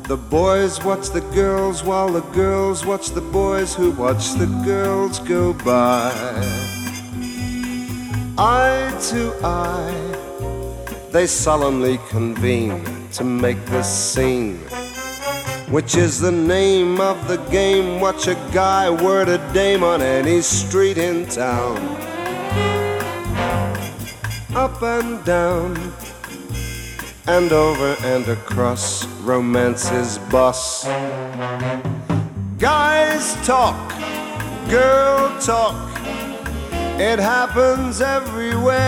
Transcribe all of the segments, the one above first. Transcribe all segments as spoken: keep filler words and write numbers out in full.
The boys watch the girls while the girls watch the boys who watch the girls go by. Eye to eye, they solemnly convene to make this scene, which is the name of the game. Watch a guy word a dame on any street in town. Up and down, and over and across, romance's boss. Guys talk, girl talk, it happens everywhere.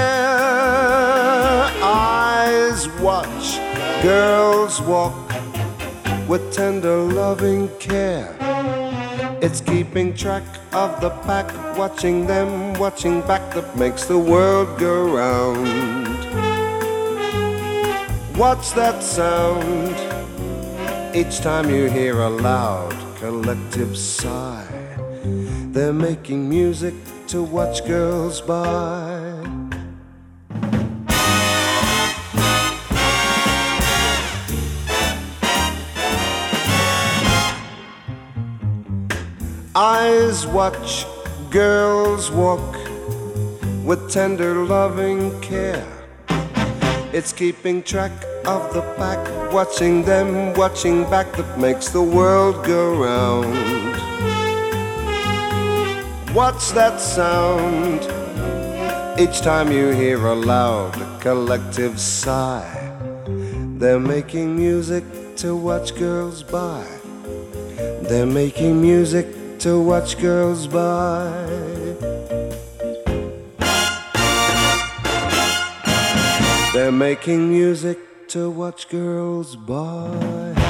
Eyes watch, girls walk with tender loving care. It's keeping track of the pack, watching them, watching back, that makes the world go round. What's that sound? Each time you hear a loud collective sigh. They're making music to watch girls by. Eyes watch, girls walk with tender loving care. It's keeping track of the pack, watching them, watching back, that makes the world go round. What's that sound? Each time you hear a loud collective sigh. They're making music to watch girls by. They're making music to watch girls by. They're making music to watch girls by.